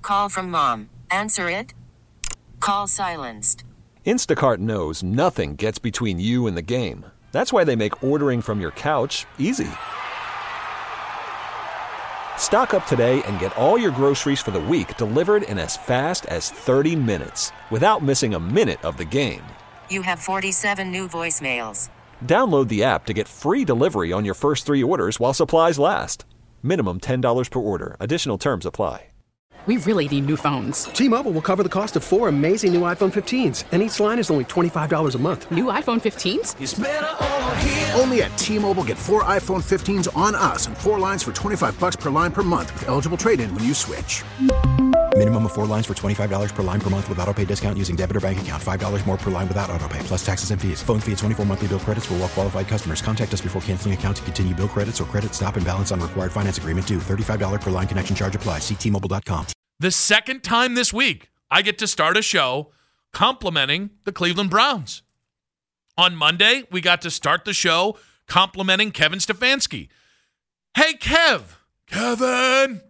Call from mom. Answer it. Call silenced. Instacart knows nothing gets between you and the game. That's why they make ordering from your couch easy. Stock up today and get all your groceries for the week delivered in as fast as 30 minutes without missing a minute of the game. You have 47 new voicemails. Download the app to get free delivery on your first 3 orders while supplies last. Minimum $10 per order. Additional terms apply. We really need new phones. T-Mobile will cover the cost of 4 amazing new iPhone 15s, and each line is only $25 a month. New iPhone 15s? It's better over here. Only at T-Mobile, get 4 iPhone 15s on us and 4 lines for $25 per line per month with eligible trade-in when you switch. Minimum of 4 lines for $25 per line per month with autopay discount using debit or bank account. $5 more per line without autopay, plus taxes and fees. Phone fee at 24 monthly bill credits for well-qualified customers. Contact us before canceling account to continue bill credits or credit stop and balance on required finance agreement due. $35 per line connection charge applies. See T-Mobile.com. The second time this week, I get to start a show complimenting the Cleveland Browns. On Monday, we got to start the show complimenting Kevin Stefanski. Hey, Kevin,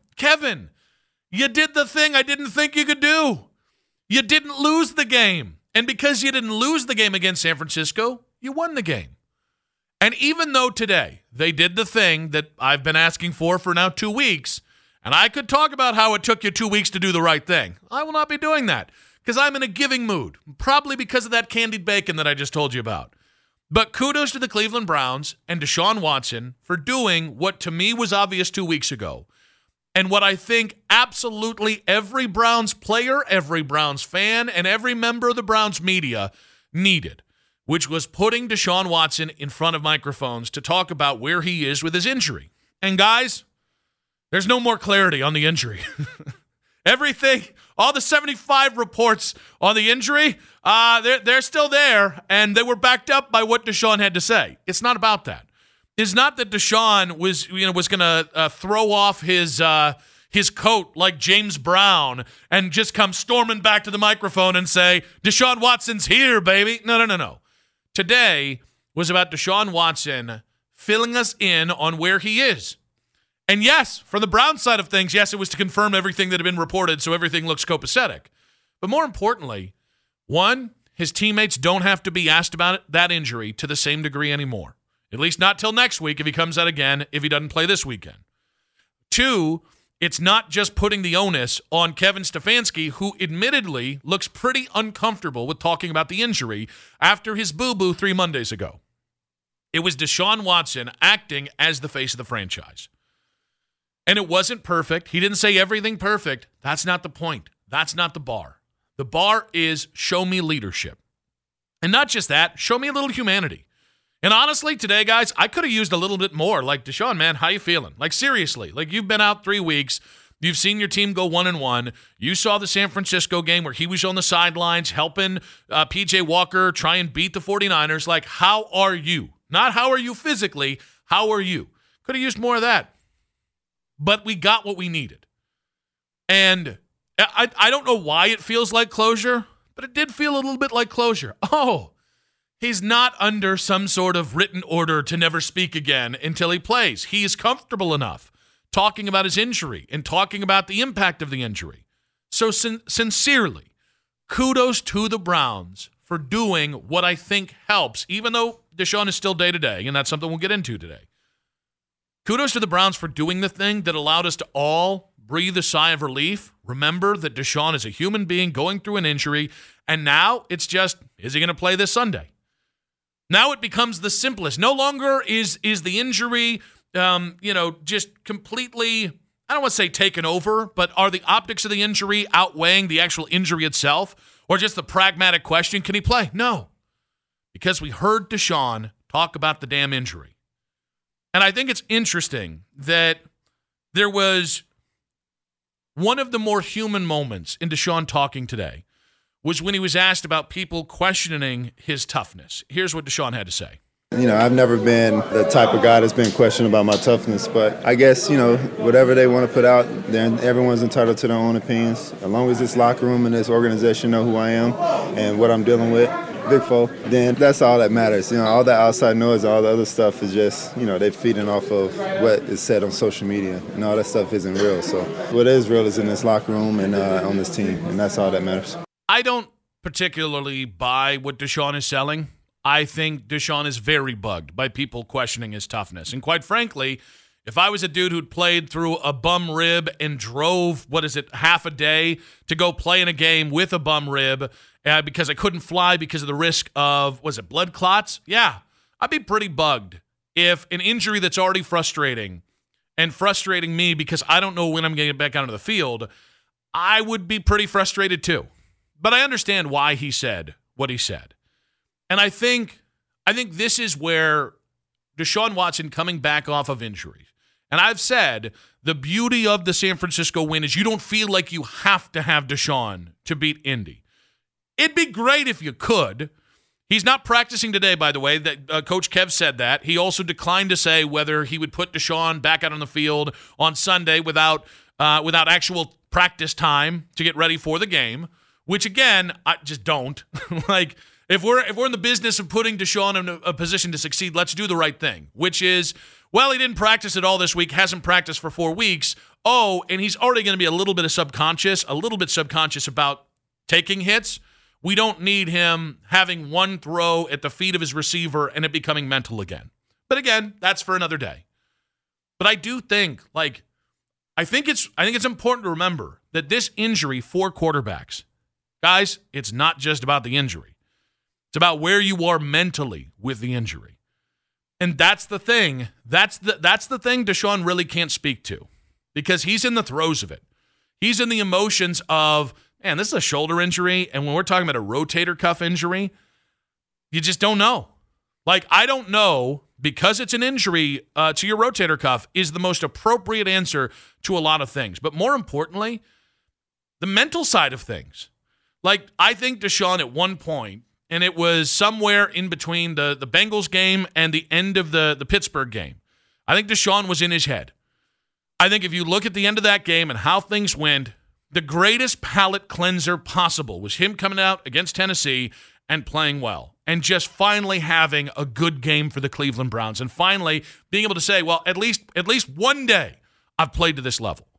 you did the thing I didn't think you could do. You didn't lose the game. And because you didn't lose the game against San Francisco, you won the game. And even though today they did the thing that I've been asking for now 2 weeks, and I could talk about how it took you 2 weeks to do the right thing, I will not be doing that because I'm in a giving mood, probably because of that candied bacon that I just told you about. But kudos to the Cleveland Browns and Deshaun Watson for doing what to me was obvious 2 weeks ago. And what I think absolutely every Browns player, every Browns fan, and every member of the Browns media needed, which was putting Deshaun Watson in front of microphones to talk about where he is with his injury. And guys, there's no more clarity on the injury. Everything, all the 75 reports on the injury, they're still there, and they were backed up by what Deshaun had to say. It's not about that. It's not that Deshaun was going to throw off his coat like James Brown and just come storming back to the microphone and say, Deshaun Watson's here, baby. No. Today was about Deshaun Watson filling us in on where he is. And yes, from the Browns side of things, yes, it was to confirm everything that had been reported so everything looks copacetic. But more importantly, one, his teammates don't have to be asked about that injury to the same degree anymore. At least not till next week if he comes out again, if he doesn't play this weekend. Two, it's not just putting the onus on Kevin Stefanski, who admittedly looks pretty uncomfortable with talking about the injury after his boo-boo 3 Mondays ago. It was Deshaun Watson acting as the face of the franchise. And it wasn't perfect. He didn't say everything perfect. That's not the point. That's not the bar. The bar is show me leadership. And not just that, show me a little humanity. And honestly, today, guys, I could have used a little bit more. Like, Deshaun, man, how you feeling? Like, seriously. Like, you've been out 3 weeks. You've seen your team go 1-1. You saw the San Francisco game where he was on the sidelines helping P.J. Walker try and beat the 49ers. Like, how are you? Not how are you physically. How are you? Could have used more of that. But we got what we needed. And I don't know why it feels like closure, but it did feel a little bit like closure. Oh, he's not under some sort of written order to never speak again until he plays. He is comfortable enough talking about his injury and talking about the impact of the injury. So sincerely, kudos to the Browns for doing what I think helps, even though Deshaun is still day-to-day, and that's something we'll get into today. Kudos to the Browns for doing the thing that allowed us to all breathe a sigh of relief. Remember that Deshaun is a human being going through an injury, and now it's just, is he going to play this Sunday? Now it becomes the simplest. No longer is the injury, just completely, I don't want to say taken over, but are the optics of the injury outweighing the actual injury itself? Or just the pragmatic question, can he play? No. Because we heard Deshaun talk about the damn injury. And I think it's interesting that there was one of the more human moments in Deshaun talking today was when he was asked about people questioning his toughness. Here's what Deshaun had to say. I've never been the type of guy that's been questioned about my toughness, but I guess, whatever they want to put out, then everyone's entitled to their own opinions. As long as this locker room and this organization know who I am and what I'm dealing with, Big foe, then that's all that matters. All that outside noise, all the other stuff is just, they're feeding off of what is said on social media. And all that stuff isn't real. So what is real is in this locker room and on this team, and that's all that matters. I don't particularly buy what Deshaun is selling. I think Deshaun is very bugged by people questioning his toughness. And quite frankly, if I was a dude who'd played through a bum rib and drove, half a day to go play in a game with a bum rib because I couldn't fly because of the risk of, blood clots? Yeah, I'd be pretty bugged if an injury that's already frustrating and frustrating me because I don't know when I'm going to get back onto the field, I would be pretty frustrated too. But I understand why he said what he said. And I think this is where Deshaun Watson coming back off of injury. And I've said the beauty of the San Francisco win is you don't feel like you have to have Deshaun to beat Indy. It'd be great if you could. He's not practicing today, by the way. That Coach Kev said that. He also declined to say whether he would put Deshaun back out on the field on Sunday without actual practice time to get ready for the game, which, again, I just don't. If we're in the business of putting Deshaun in a position to succeed, let's do the right thing, which is, he didn't practice at all this week, hasn't practiced for 4 weeks. Oh, and he's already going to be a little bit subconscious about taking hits. We don't need him having one throw at the feet of his receiver and it becoming mental again. But again, that's for another day. But I do think, I think it's important to remember that this injury for quarterbacks, guys, it's not just about the injury. It's about where you are mentally with the injury. And that's the thing. That's the thing Deshaun really can't speak to because he's in the throes of it. He's in the emotions of, man, this is a shoulder injury. And when we're talking about a rotator cuff injury, you just don't know. I don't know, because it's an injury to your rotator cuff is the most appropriate answer to a lot of things. But more importantly, the mental side of things. I think Deshaun at one point, and it was somewhere in between the Bengals game and the end of the Pittsburgh game, I think Deshaun was in his head. I think if you look at the end of that game and how things went, the greatest palate cleanser possible was him coming out against Tennessee and playing well and just finally having a good game for the Cleveland Browns and finally being able to say, well, at least one day I've played to this level.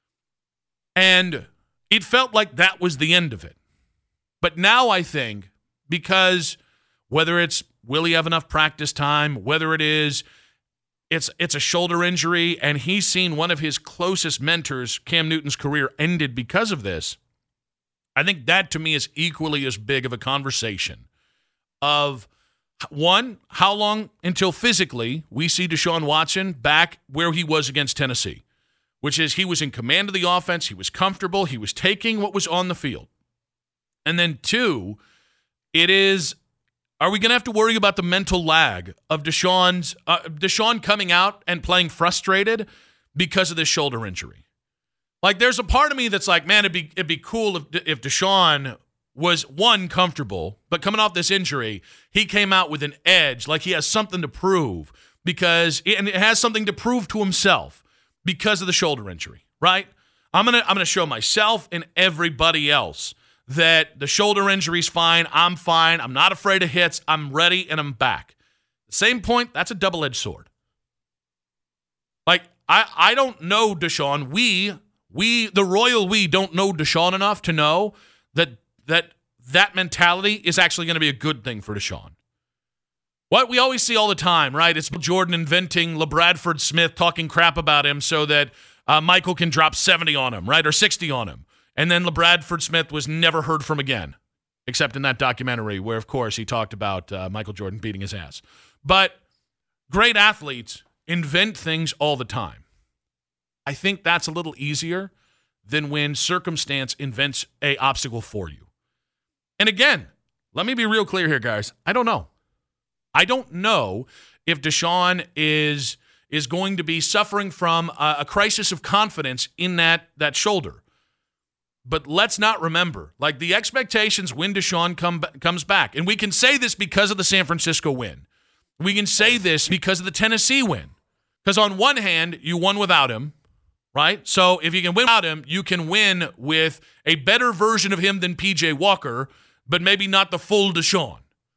And it felt like that was the end of it. But now I think, because whether it's will he have enough practice time, whether it's a shoulder injury, and he's seen one of his closest mentors, Cam Newton's career, ended because of this, I think that to me is equally as big of a conversation of, one, how long until physically we see Deshaun Watson back where he was against Tennessee, which is he was in command of the offense, he was comfortable, he was taking what was on the field. And then two, are we going to have to worry about the mental lag of Deshaun coming out and playing frustrated because of this shoulder injury? There's a part of me that's like, man, it'd be cool if Deshaun was, one, comfortable, but coming off this injury, he came out with an edge, he has something to prove and it has something to prove to himself because of the shoulder injury, right? I'm gonna show myself and everybody else that the shoulder injury's fine, I'm not afraid of hits, I'm ready, and I'm back. The same point, that's a double-edged sword. I don't know Deshaun. We, the royal we, don't know Deshaun enough to know that mentality is actually going to be a good thing for Deshaun. What we always see all the time, right? It's Jordan inventing LaBradford Smith, talking crap about him so that Michael can drop 70 on him, right, or 60 on him. And then LaBradford Smith was never heard from again, except in that documentary where, of course, he talked about Michael Jordan beating his ass. But great athletes invent things all the time. I think that's a little easier than when circumstance invents an obstacle for you. And again, let me be real clear here, guys. I don't know. I don't know if Deshaun is going to be suffering from a crisis of confidence in that shoulder. But let's not remember, the expectations when Deshaun comes back, and we can say this because of the San Francisco win. We can say this because of the Tennessee win. Because on one hand, you won without him, right? So if you can win without him, you can win with a better version of him than P.J. Walker, but maybe not the full Deshaun.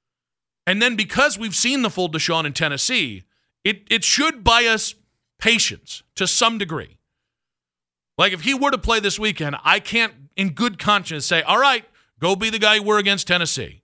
And then because we've seen the full Deshaun in Tennessee, it should buy us patience to some degree. Like if he were to play this weekend, I can't in good conscience say, all right, go be the guy you were against Tennessee.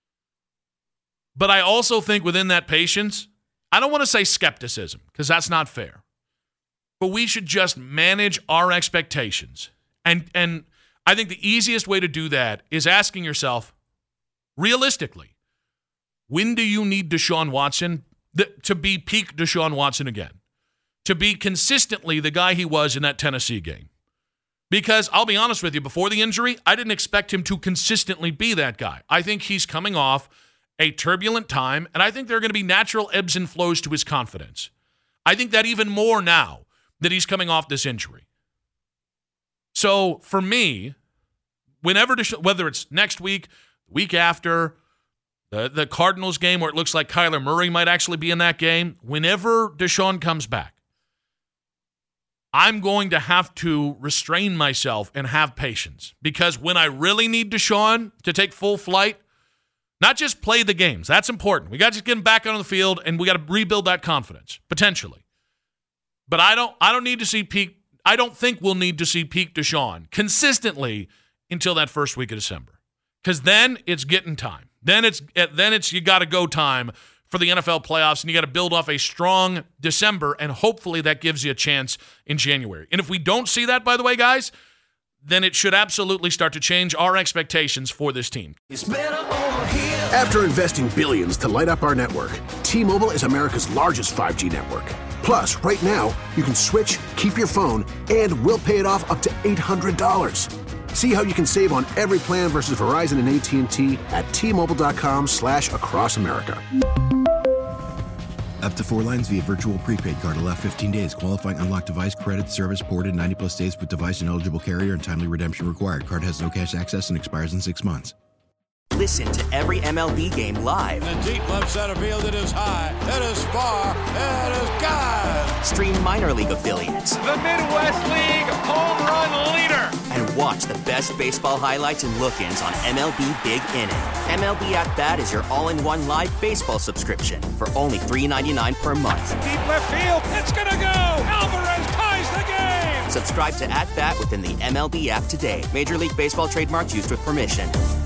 But I also think within that patience, I don't want to say skepticism because that's not fair. But we should just manage our expectations. And I think the easiest way to do that is asking yourself, realistically, when do you need Deshaun Watson to be peak Deshaun Watson again? To be consistently the guy he was in that Tennessee game? Because I'll be honest with you, before the injury, I didn't expect him to consistently be that guy. I think he's coming off a turbulent time, and I think there are going to be natural ebbs and flows to his confidence. I think that even more now that he's coming off this injury. So for me, whenever, whether it's next week, week after, the Cardinals game where it looks like Kyler Murray might actually be in that game, whenever Deshaun comes back, I'm going to have to restrain myself and have patience. Because when I really need Deshaun to take full flight, not just play the games. That's important. We got to get him back on the field, and we got to rebuild that confidence, potentially. But I don't need to see peak. I don't think we'll need to see peak Deshaun consistently until that first week of December. Because then it's getting time. Then it's you got to go time for the NFL playoffs, and you got to build off a strong December, and hopefully that gives you a chance in January. And if we don't see that, by the way, guys, then it should absolutely start to change our expectations for this team. After investing billions to light up our network, T-Mobile is America's largest 5G network. Plus, right now, you can switch, keep your phone, and we'll pay it off up to $800. See how you can save on every plan versus Verizon and AT&T at T-Mobile.com/across America. Up to 4 lines via virtual prepaid card. Allow 15 days. Qualifying unlocked device credit service ported 90-plus days with device and eligible carrier and timely redemption required. Card has no cash access and expires in 6 months. Listen to every MLB game live. In the deep left center field, it is high, it is far, it is gone. Stream minor league affiliates. The Midwest League home run leader. And watch the best baseball highlights and look-ins on MLB Big Inning. MLB At Bat is your all-in-one live baseball subscription for only $3.99 per month. Deep left field, it's gonna go. Alvarez ties the game. Subscribe to At Bat within the MLB app today. Major League Baseball trademarks used with permission.